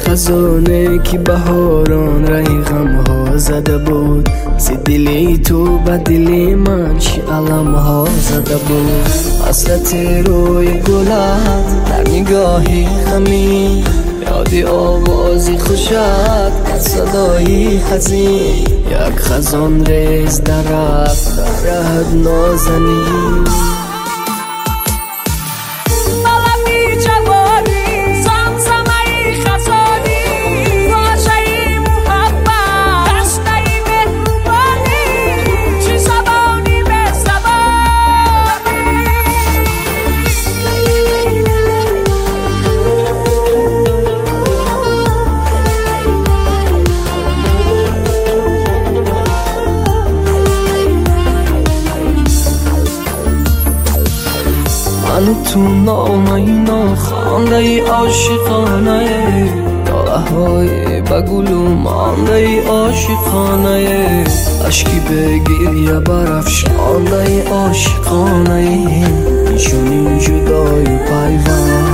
خزانه که بهاران رنگ غمها زده بود، زی دلی تو به دلی من چی علمها زده بود. حسرت روی گلت در نگاهی خمی، یادی آوازی خوشت از صدایی حزین، یک خزان ریز در رفت در رهت نازنین. من تو نامه خانده ای عاشقانه، ناله های بگلو مانده ای عاشقانه، عشقی به گریه برافشانده ای عاشقانه، نشونی جدای پیوند